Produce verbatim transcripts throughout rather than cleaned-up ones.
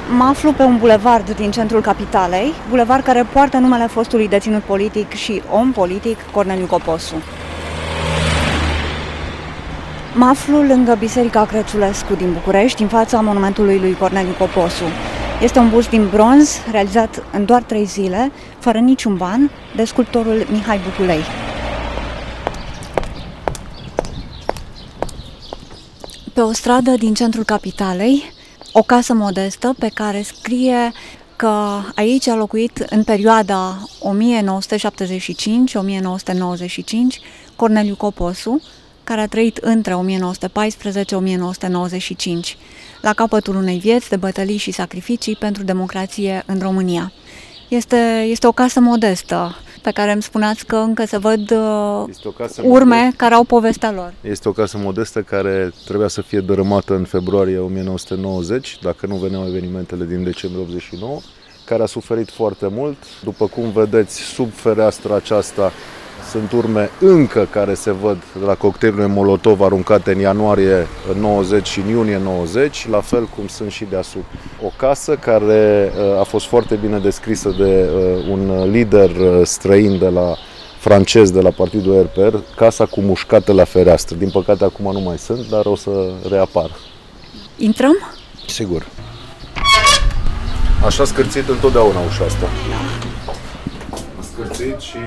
Mă aflu pe un bulevard din centrul capitalei, bulevard care poartă numele fostului deținut politic și om politic Corneliu Coposu. Mă aflu lângă Biserica Crețulescu din București, în fața monumentului lui Corneliu Coposu. Este un bust din bronz, realizat în doar trei zile, fără niciun ban, de sculptorul Mihai Buculei. Pe o stradă din centrul capitalei, o casă modestă pe care scrie că aici a locuit în perioada o mie nouă sute șaptezeci și cinci - o mie nouă sute nouăzeci și cinci Corneliu Coposu, care a trăit între o mie nouă sute paisprezece - o mie nouă sute nouăzeci și cinci, la capătul unei vieți de bătălii și sacrificii pentru democrație în România. Este, este o casă modestă, pe care îmi spuneați că încă se văd urme modest, care au povestea lor. Este o casă modestă care trebuia să fie dărâmată în februarie o mie nouă sute nouăzeci, dacă nu veneau evenimentele din decembrie optzeci și nouă, care a suferit foarte mult. După cum vedeți, sub fereastra aceasta sunt urme încă care se văd de la cocktailurile Molotov aruncate în ianuarie nouăzeci și în iunie nouăzeci, la fel cum sunt și deasupra. O casă care a fost foarte bine descrisă de un lider străin de la francez de la partidul R P R, casa cu mușcate la fereastră. Din păcate acum nu mai sunt, dar o să reapară. Intrăm? Sigur. Așa scârțit întotdeauna ușa asta. A scârțit și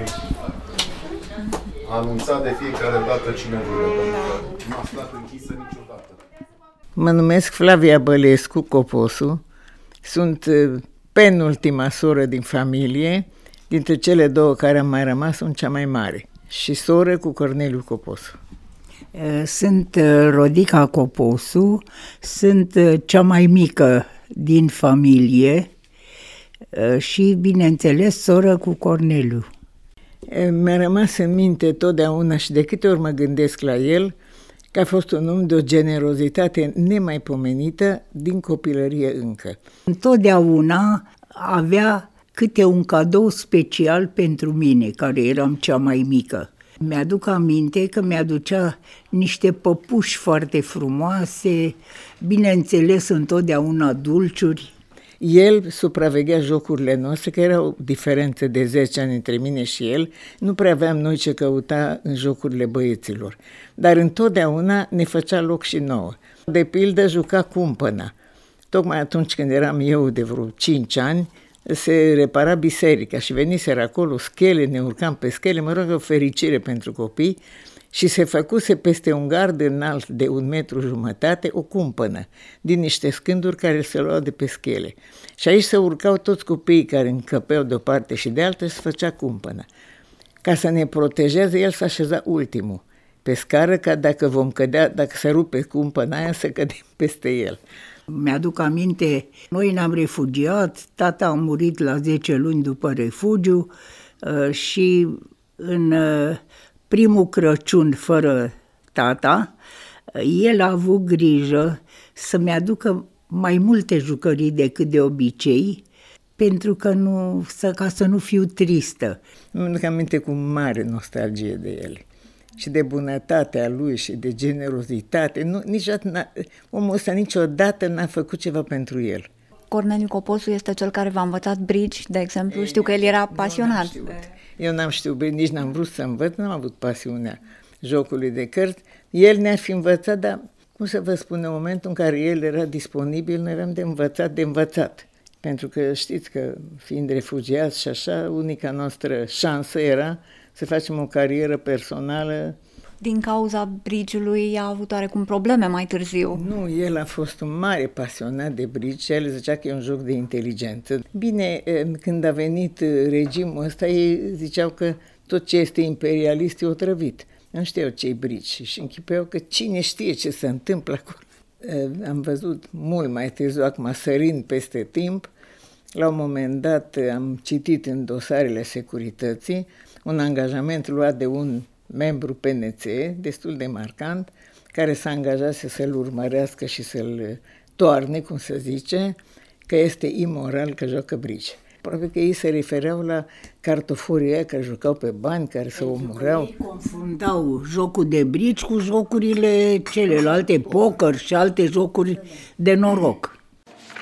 a anunțat de fiecare dată cine vine, pentru că nu a stat închisă niciodată. Mă numesc Flavia Bălescu Coposu, sunt penultima soră din familie, dintre cele două care am mai rămas sunt cea mai mare și soră cu Corneliu Coposu. Sunt Rodica Coposu, sunt cea mai mică din familie și, bineînțeles, soră cu Corneliu. Mi-a rămas în minte totdeauna și de câte ori mă gândesc la el, că a fost un om de o generozitate nemaipomenită din copilărie încă. Întotdeauna avea câte un cadou special pentru mine, care eram cea mai mică. Mi-aduc aminte că mi-aducea niște păpuși foarte frumoase, bineînțeles întotdeauna dulciuri. El supraveghea jocurile noastre, că erau diferențe de zece ani între mine și el, nu prea aveam noi ce căuta în jocurile băieților, dar întotdeauna ne făcea loc și nouă. De pildă juca cumpăna. Tocmai atunci când eram eu de vreo cinci ani, se repara biserica și veniseră acolo schele, ne urcam pe schele, mă rog, o fericire pentru copii, și se făcuse peste un gard înalt de un metru jumătate o cumpănă din niște scânduri care se luau de pe schele. Și aici se urcau toți copiii care încăpeau de o parte și de alta și se făcea cumpănă. Ca să ne protejeze, el s-a așezat ultimul pe scară, ca dacă vom cădea, dacă se rupe cumpăna aia, să cădem peste el. Mi-aduc aminte, noi ne-am refugiat, tata a murit la zece luni după refugiu și în primul Crăciun fără tata, el a avut grijă să-mi aducă mai multe jucării decât de obicei, pentru că nu, să, ca să nu fiu tristă. Îmi aduc aminte cu mare nostalgie de el și de bunătatea lui și de generozitate. Nu, niciodată omul ăsta niciodată n-a făcut ceva pentru el. Corneliu Coposu este cel care v-a învățat bridge, de exemplu. Știu că el era pasionat. Eu n-am știut bridge, nici n-am vrut să învăț, n-am avut pasiunea jocului de cărți. El ne-ar fi învățat, dar cum să vă spun, în momentul în care el era disponibil, noi eram de învățat, de învățat. Pentru că știți că, fiind refugiați și așa, unica noastră șansă era să facem o carieră personală. Din cauza bridge-ului a avut oarecum probleme mai târziu. Nu, el a fost un mare pasionat de bridge, el zicea că e un joc de inteligență. Bine, când a venit regimul ăsta, ei ziceau că tot ce este imperialist e otrăvit. Nu știau ce-i bridge și închipeau că cine știe ce se întâmplă acolo. Am văzut mult mai târziu, acum sărind peste timp, la un moment dat am citit în dosarele securității un angajament luat de un membru P N C, destul de marcant, care s-a angajat să-l urmărească și să-l toarne, cum se zice, că este imoral că joacă bridge. Probabil că ei se refereau la cartoforii aia care jucau pe bani, care se omureau. Ei confundau jocul de bridge cu jocurile celelalte, poker și alte jocuri de noroc.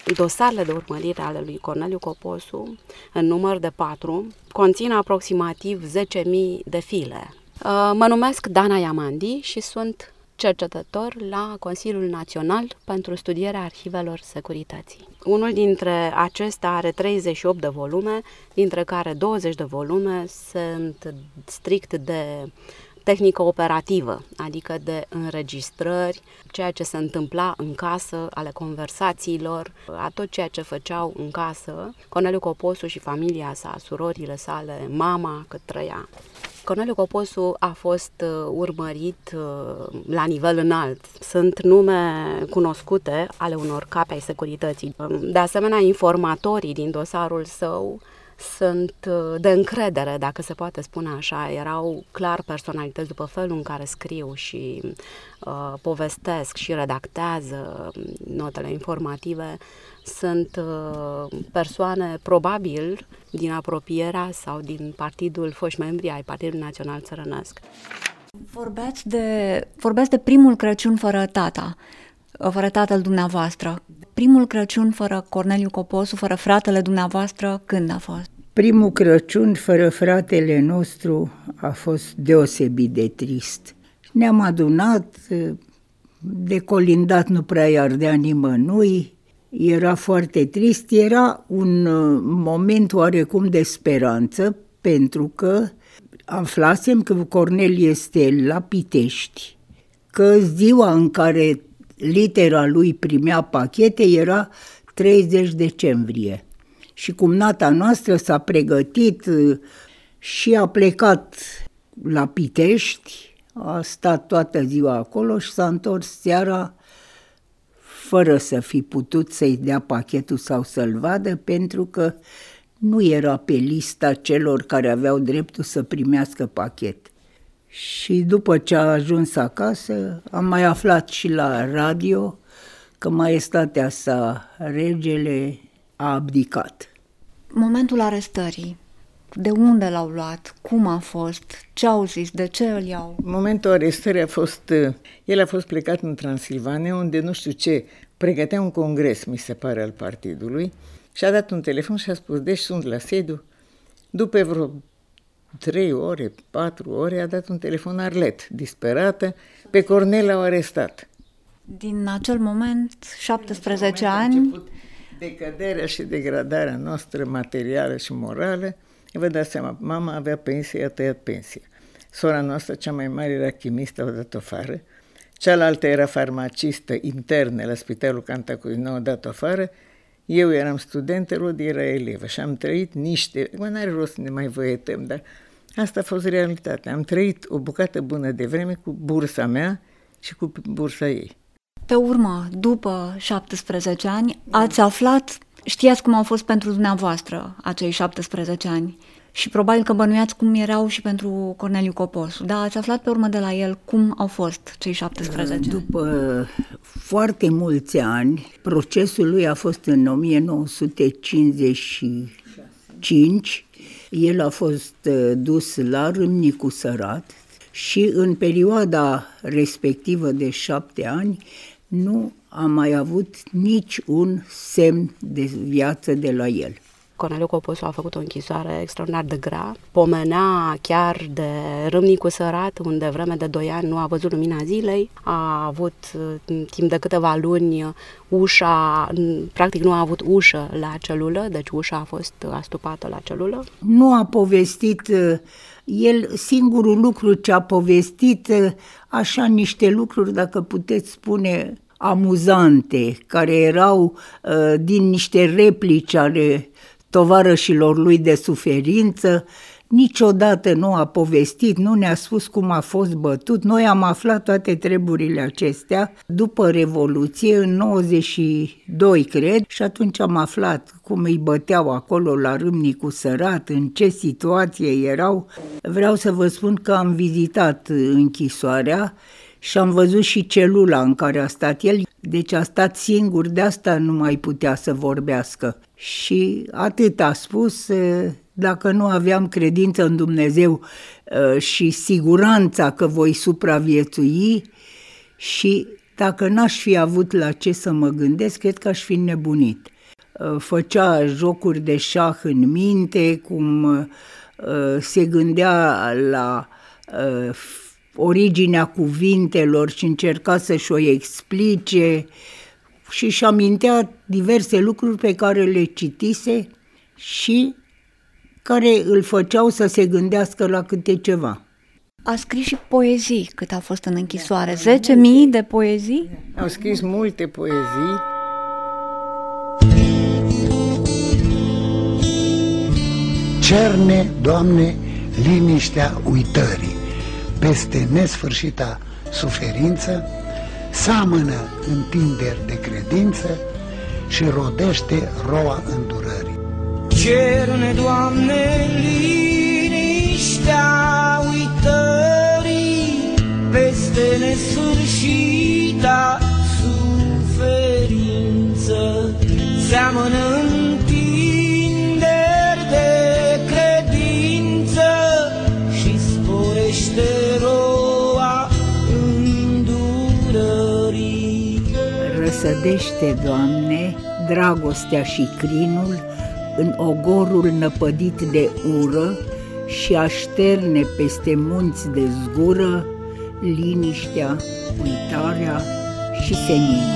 Dosarele de urmărire ale lui Corneliu Coposu, în număr de patru, conțin aproximativ zece mii de file. Mă numesc Dana Iamandi și sunt cercetător la Consiliul Național pentru Studierea Arhivelor Securității. Unul dintre acestea are treizeci și opt de volume, dintre care douăzeci de volume sunt strict de tehnică operativă, adică de înregistrări, ceea ce se întâmpla în casă, ale conversațiilor, a tot ceea ce făceau în casă Corneliu Coposu și familia sa, surorile sale, mama cât trăia. Corneliu Coposu a fost urmărit la nivel înalt. Sunt nume cunoscute ale unor capi ai securității. De asemenea, informatorii din dosarul său sunt de încredere, dacă se poate spune așa. Erau clar personalități după felul în care scriu și uh, povestesc și redactează notele informative. Sunt uh, persoane probabil din apropierea sau din partidul, foști membri ai Partidului Național Țărănesc. Vorbeați de, vorbeați de primul Crăciun fără tata, fără tatăl dumneavoastră. Primul Crăciun fără Corneliu Coposu, fără fratele dumneavoastră, când a fost? Primul Crăciun fără fratele nostru a fost deosebit de trist. Ne-am adunat, de colindat nu prea i ardea nimănui, era foarte trist, era un moment oarecum de speranță, pentru că aflasem că Cornel este la Pitești, că ziua în care litera lui primea pachete era treizeci decembrie. Și cumnata noastră s-a pregătit și a plecat la Pitești, a stat toată ziua acolo și s-a întors seara fără să fi putut să-i dea pachetul sau să-l vadă, pentru că nu era pe lista celor care aveau dreptul să primească pachet. Și după ce a ajuns acasă, am mai aflat și la radio că maestatea sa, regele, a abdicat. Momentul arestării, de unde l-au luat, cum a fost, ce au zis, de ce îl iau? Momentul arestării a fost, el a fost plecat în Transilvania, unde nu știu ce, pregătea un congres, mi se pare, al partidului, și a dat un telefon și a spus, deci sunt la sediu. După vreo trei ore, patru ore, a dat un telefon Arlet, disperată, pe Cornel l-au arestat. Din acel moment, șaptesprezece moment ani... Decăderea și degradarea noastră materială și morală, vă dați seama, mama avea pensie, i-a tăiat pensia. Sora noastră, cea mai mare, era chimistă, au dat-o afară. Cealaltă era farmacistă internă la Spitalul Cantacuzino, au dat-o afară. Eu eram student, Rodi era elevă și am trăit niște... Mă, n-are rost să ne mai văietăm, dar asta a fost realitatea. Am trăit o bucată bună de vreme cu bursa mea și cu bursa ei. Pe urmă, după șaptesprezece ani, ați aflat, știați cum au fost pentru dumneavoastră acei șaptesprezece ani și probabil că bănuiați cum erau și pentru Corneliu Coposu, dar ați aflat pe urmă de la el cum au fost cei șaptesprezece ani. După foarte mulți ani, procesul lui a fost în o mie nouă sute cincizeci și cinci, el a fost dus la Râmnicu Sărat și în perioada respectivă de șapte ani nu a mai avut nici un semn de viață de la el. Corneliu Coposu a făcut o închisoare extraordinar de grea. Pomenea chiar de Râmnicu Sărat, unde vreme de doi ani nu a văzut lumina zilei. A avut timp de câteva luni ușa, practic nu a avut ușă la celulă, deci ușa a fost astupată la celulă. Nu a povestit, el singurul lucru ce a povestit, așa niște lucruri, dacă puteți spune, amuzante, care erau uh, din niște replici ale tovarășilor lui de suferință. Niciodată nu a povestit, nu ne-a spus cum a fost bătut. Noi am aflat toate treburile acestea după Revoluție, în nouăzeci și doi, cred, și atunci am aflat cum îi băteau acolo la Râmnicu Sărat, în ce situație erau. Vreau să vă spun că am vizitat închisoarea și am văzut și celula în care a stat el, deci a stat singur, de asta nu mai putea să vorbească. Și atât a spus, dacă nu aveam credință în Dumnezeu și siguranța că voi supraviețui și dacă n-aș fi avut la ce să mă gândesc, cred că aș fi nebunit. făcea jocuri de șah în minte, cum se gândea la originea cuvintelor și încerca să-și o explice și își amintea diverse lucruri pe care le citise și care îl făceau să se gândească la câte ceva. A scris și poezii cât a fost în închisoare. zece mii de poezii? Au scris multe poezii. Cerne, Doamne, liniștea uitării peste nesfârșita suferință, seamănă întinderi de credință și rodește roa îndurării. Cerne, Doamne, liniștea uitării peste nesfârșita suferință, seamănă întinderi de credință și sporește roa îndurării. Răsădește, Doamne, dragostea și crinul în ogorul năpădit de ură și așterne peste munți de zgură liniștea, uitarea și seninul.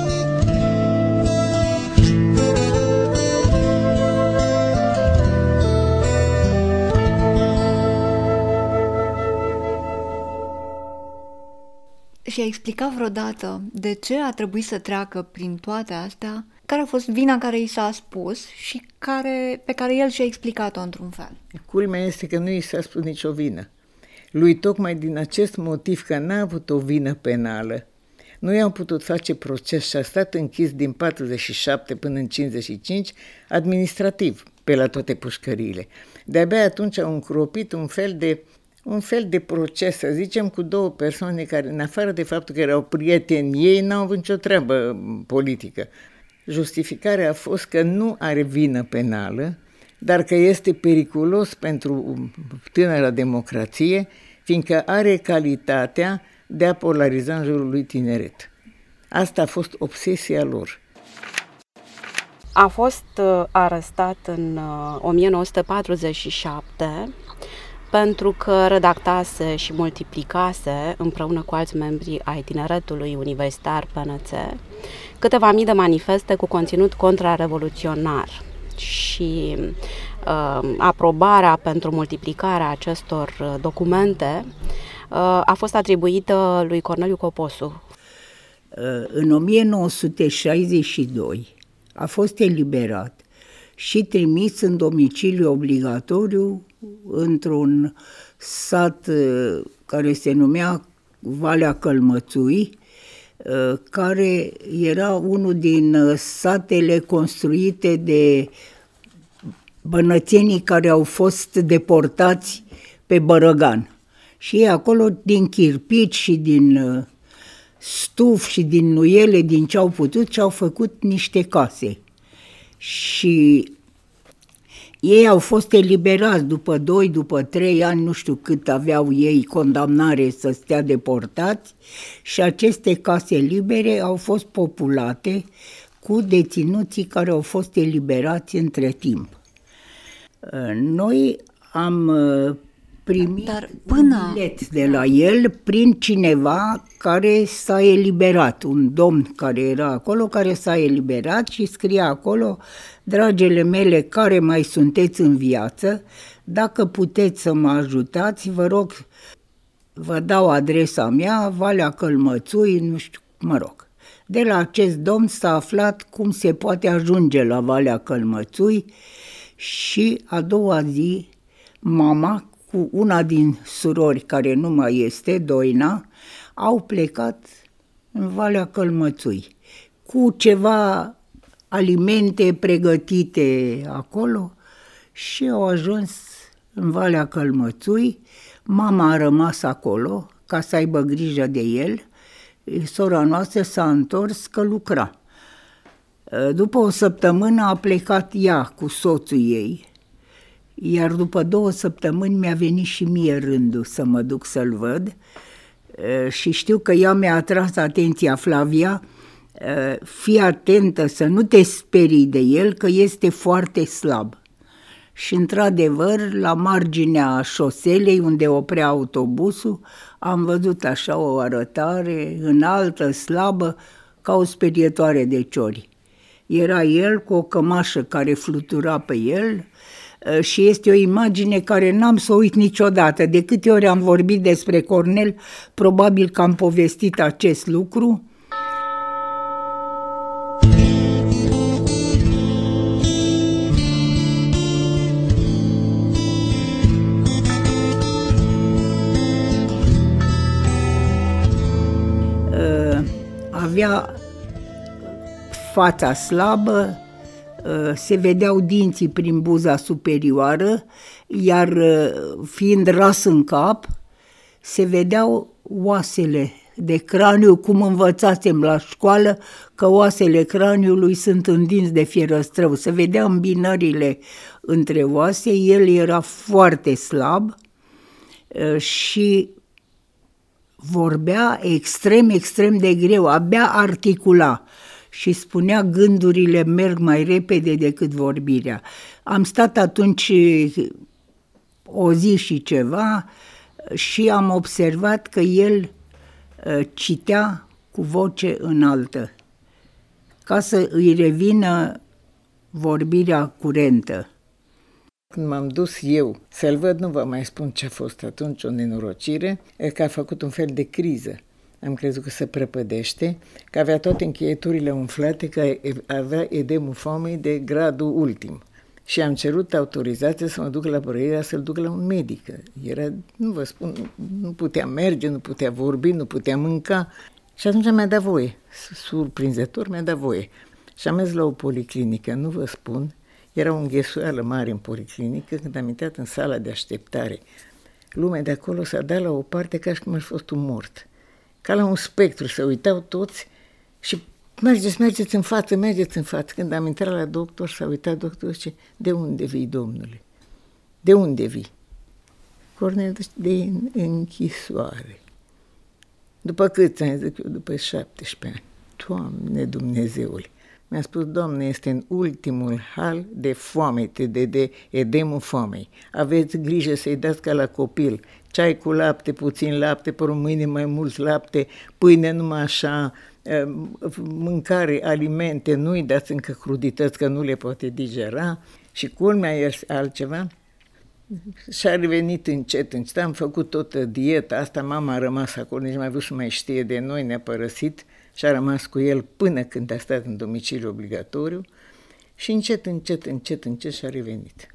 Și a explicat vreodată de ce a trebuit să treacă prin toate astea, care a fost vina care i s-a spus și care, pe care el și-a explicat-o într-un fel. Culmea este că nu i s-a spus nicio vină. Lui tocmai din acest motiv că n-a avut o vină penală, nu i-au putut face proces și a stat închis din patruzeci și șapte până în cincizeci și cinci administrativ pe la toate pușcăriile. De-abia atunci au încropit un fel de un fel de proces, să zicem, cu două persoane care, în afară de faptul că erau prieteni ei, n-au avut nicio treabă politică. Justificarea a fost că nu are vină penală, dar că este periculos pentru tânăra democrație, fiindcă are calitatea de a polariza în jurul lui tineret. Asta a fost obsesia lor. A fost arestat în o mie nouă sute patruzeci și șapte pentru că redactase și multiplicase, împreună cu alți membri ai Tineretului Universitar P N C, câteva mii de manifeste cu conținut contrarevoluționar și uh, aprobarea pentru multiplicarea acestor documente uh, a fost atribuită lui Corneliu Coposu. Uh, în o mie nouă sute șaizeci și doi a fost eliberat și trimis în domiciliu obligatoriu într-un sat care se numea Valea Călmățui, care era unul din satele construite de bănățenii care au fost deportați pe Bărăgan. Și ei acolo, din chirpici și din stuf și din nuiele, din ce au putut, și-au făcut niște case. Și ei au fost eliberați după doi, după trei ani, nu știu cât aveau ei condamnare să stea deportați, și aceste case libere au fost populate cu deținuții care au fost eliberați între timp. Noi am primit Dar până... un bilet de la el prin cineva care s-a eliberat, un domn care era acolo, care s-a eliberat și scria acolo: dragele mele care mai sunteți în viață, dacă puteți să mă ajutați, vă rog, vă dau adresa mea, Valea Călmățui, nu știu, mă rog. De la acest domn s-a aflat cum se poate ajunge la Valea Călmățui și a doua zi mama cu una din surori care nu mai este, Doina, au plecat în Valea Călmățui cu ceva alimente pregătite acolo și au ajuns în Valea Călmățui. Mama a rămas acolo ca să aibă grijă de el. Sora noastră s-a întors că lucra. După o săptămână a plecat ea cu soțul ei, iar după două săptămâni mi-a venit și mie rândul să mă duc să-l văd și știu că ea mi-a atras atenția, Flavia, fii atentă să nu te sperii de el, că este foarte slab. Și într-adevăr, la marginea șoselei unde oprea autobusul, am văzut așa o arătare înaltă, slabă, ca o sperietoare de ciori. Era el cu o cămașă care flutura pe el și este o imagine care n-am să o uit niciodată. De câte ori am vorbit despre Cornel, probabil că am povestit acest lucru. Avea fața slabă, se vedeau dinții prin buza superioară, iar fiind ras în cap, se vedeau oasele de craniu, cum învățasem la școală că oasele craniului sunt în dinți de fierăstrău. Se vedea îmbinările între oase, el era foarte slab și vorbea extrem, extrem de greu, abia articula și spunea gândurile merg mai repede decât vorbirea. Am stat atunci o zi și ceva și am observat că el citea cu voce înaltă, ca să îi revină vorbirea curentă. Când m-am dus eu să-l văd, nu vă mai spun ce a fost atunci, o nenorocire, că a făcut un fel de criză. Am crezut că se prăpădește, că avea toate încheieturile umflate, că avea edemul foamei de gradul ultim. Și am cerut autorizație să mă duc la Brăila, să-l duc la un medic. Era, nu vă spun, nu putea merge, nu putea vorbi, nu putea mânca. Și atunci mi-a dat voie, surprinzător mi-a dat voie. Și am mers la o policlinică, nu vă spun, era o înghesuială mare în policlinică, când am intrat în sala de așteptare. Lumea de acolo s-a dat la o parte ca și cum ar fi fost un mort. Ca la un spectru, se uitau toți și mergeți, mergeți în față, mergeți în față. Când am intrat la doctor, s-a uitat doctorul și zice, de unde vii, domnule? De unde vii? Cornel, de închisoare. După cât ani? Zic eu, după șaptesprezece ani. Doamne Dumnezeule! Mi-a spus, Doamne, este în ultimul hal de foamete, de, de edemul foamei. Aveți grijă să-i dați ca la copil. Ceai cu lapte, puțin lapte, pe mâine mai mult lapte, pâine numai așa, mâncare, alimente, nu-i dați încă crudități, că nu le poate digera. Și culmea e altceva. Și-a revenit încet, încet. Am făcut toată dieta asta, mama a rămas acolo, nici mai vrut să mai știe de noi, ne-a părăsit. Și a rămas cu el până când a stat în domiciliu obligatoriu și încet, încet, încet, încet și-a revenit.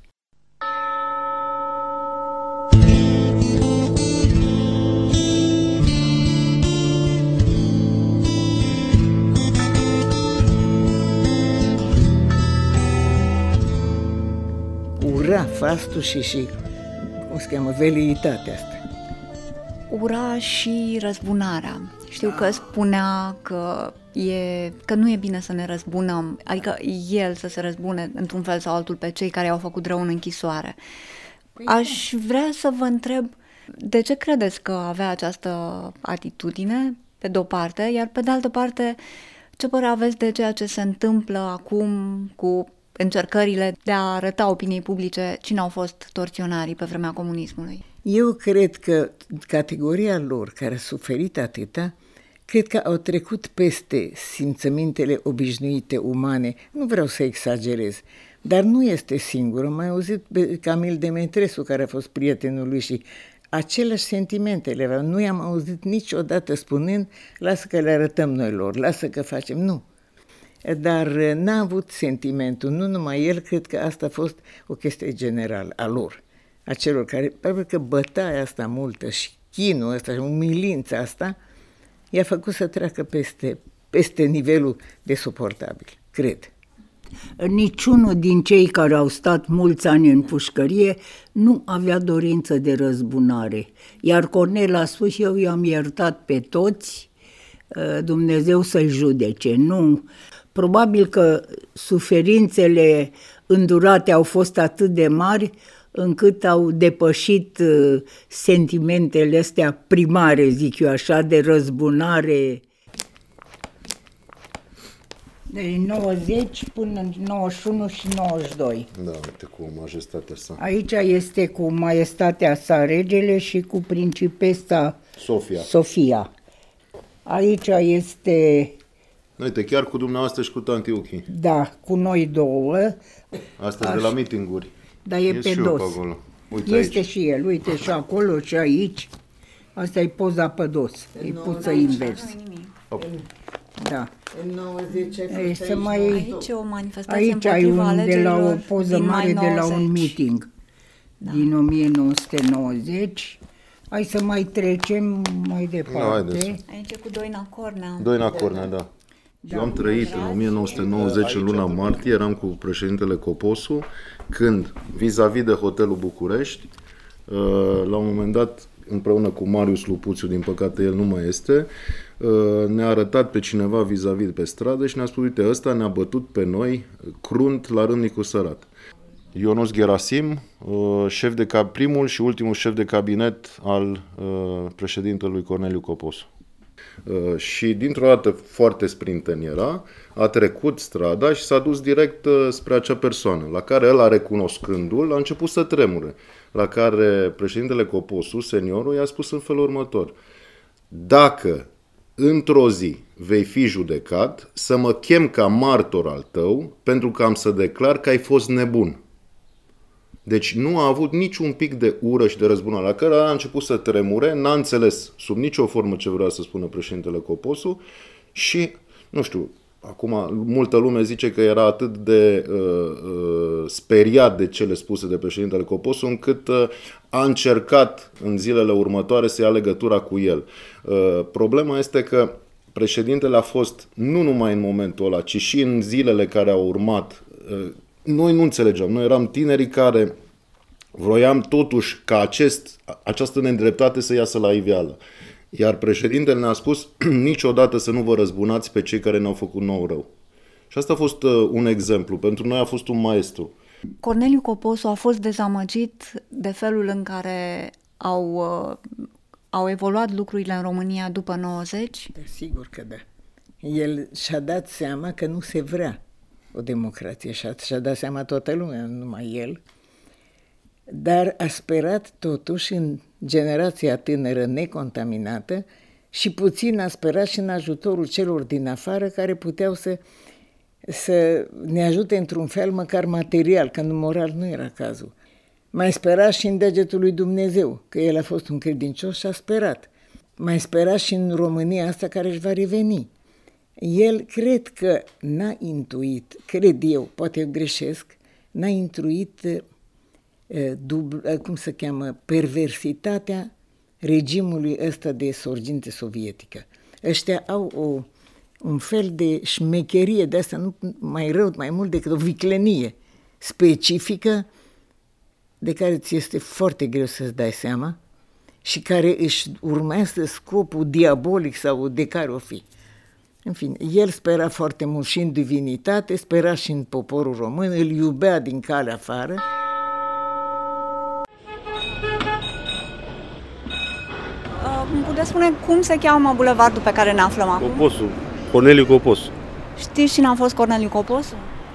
Ura fastul și, și cum se cheamă, veleitatea asta. Ura și răzbunarea. Știu că spunea că, e, că nu e bine să ne răzbunăm, adică el să se răzbune într-un fel sau altul pe cei care au făcut rău în închisoare. Aș vrea să vă întreb, de ce credeți că avea această atitudine, pe de-o parte, iar pe de altă parte, ce părere aveți de ceea ce se întâmplă acum cu încercările de a arăta opiniei publice cine au fost torționarii pe vremea comunismului? Eu cred că categoria lor care a suferit atâta, cred că au trecut peste simțămintele obișnuite umane. Nu vreau să exagerez, dar nu este singur. Am mai auzit pe Camil Demetrescu, care a fost prietenul lui și aceleași sentimente le aveau. Nu i-am auzit niciodată spunând, lasă că le arătăm noi lor, lasă că facem. Nu. Dar n-a avut sentimentul, nu numai el, cred că asta a fost o chestie generală a lor, a celor care, pentru că bătaia asta multă și chinul ăsta și umilința asta i-a făcut să treacă peste, peste nivelul de suportabil, cred. Niciunul din cei care au stat mulți ani în pușcărie nu avea dorință de răzbunare, iar Cornel a spus, eu i-am iertat pe toți, Dumnezeu să-i judece, nu. Probabil că suferințele îndurate au fost atât de mari încât au depășit sentimentele astea primare, zic eu așa, de răzbunare. Deci nouăzeci până în nouăzeci și unu și nouăzeci și doi. Da, uite cu majestatea sa. Aici este cu maestatea sa regele și cu principesa Sofia. Sofia. Aici este, Uite, chiar cu dumneavoastră și cu tanti Uchi. da, cu noi două. Astăzi de la meeting-uri. Dar e Ies pe și eu dos. pe acolo. Uite Este aici. și el, uite și acolo și aici. Asta e poza pe dos, e pusă invers. Da. În nouăzeci ai Ei, fost să aici, mai- nu? Aici e o manifestație Aici ai împotriva un, de la o alegerilor poză din mare mai de la un nouăzeci. meeting din o mie nouă sute nouăzeci. Hai să mai trecem mai Da, departe. haideți. Aici e cu Doina Cornea. Doina Cornea, da. Eu am trăit în o mie nouă sute nouăzeci, în luna martie, eram cu președintele Coposu, când, vis-a-vis de hotelul București, la un moment dat, împreună cu Marius Lupuțiu, din păcate el nu mai este, ne-a arătat pe cineva vis-a-vis pe stradă și ne-a spus, uite, ăsta ne-a bătut pe noi crunt la Râmnicu Sărat. Ionuț Gherasim, șef de cab, primul și ultimul șef de cabinet al președintelui Corneliu Coposu. Și dintr-o dată foarte sprinten era, a trecut strada și s-a dus direct spre acea persoană, la care el, recunoscându-l, a început să tremure. La care președintele Coposu, seniorul, i-a spus în felul următor: dacă într-o zi vei fi judecat, să mă chem ca martor al tău, pentru că am să declar că ai fost nebun. Deci nu a avut niciun pic de ură și de răzbunare, la care a început să tremure, n-a înțeles sub nicio formă ce vrea să spună președintele Coposu și, nu știu, acum multă lume zice că era atât de uh, uh, speriat de cele spuse de președintele Coposu, încât uh, a încercat în zilele următoare să ia legătura cu el. Uh, problema este că președintele a fost nu numai în momentul ăla, ci și în zilele care au urmat. Uh, Noi nu înțelegeam, noi eram tinerii care vroiam totuși ca acest, această nedreptate să iasă la iveală. Iar președintele ne-a spus niciodată să nu vă răzbunați pe cei care ne-au făcut nou rău. Și asta a fost uh, un exemplu. Pentru noi a fost un maestru. Corneliu Coposu a fost dezamăgit de felul în care au, uh, au evoluat lucrurile în România după nouăzeci? Da, sigur că da. El și-a dat seama că nu se vrea o democrație și și-a dat seama toată lumea, nu numai el, dar a sperat totuși în generația tânără necontaminată și puțin a sperat și în ajutorul celor din afară care puteau să, să ne ajute într-un fel măcar material, că în moral nu era cazul. Mai spera și în degetul lui Dumnezeu, că el a fost un credincios și a sperat. Mai spera și în România asta care își va reveni. El cred că n-a intuit, cred eu, poate eu greșesc, n-a intuit, uh, dubl, uh, cum se cheamă, perversitatea regimului ăsta de sorginte sovietică. Ăștia au o, un fel de șmecherie de asta, nu mai rău, mai mult decât o viclenie specifică de care ți este foarte greu să-ți dai seama și care își urmează scopul diabolic sau de care o fi. În fine, el spera foarte mult și în divinitate, spera și în poporul român, îl iubea din calea afară. Îmi puteți spune cum se cheamă bulevardul pe care ne aflăm acum? Coposu, Corneliu Coposu. Știți cine a fost Corneliu Coposu?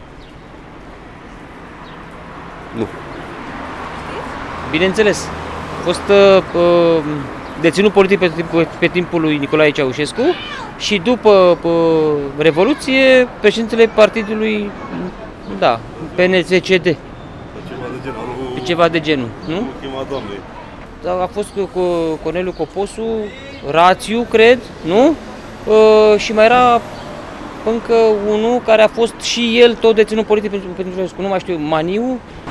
Nu. Bineînțeles. A fost uh, deținut politic pe, pe, pe timpul lui Nicolae Ceaușescu și după uh, Revoluție, președintele partidului, da, P N C C D. Pe ceva de genul, nu? A fost cu Corneliu Coposu, Rațiu, cred, nu? Uh, și mai era încă unul care a fost și el tot deținut politic pentru Ceaușescu, nu mai știu, Maniu,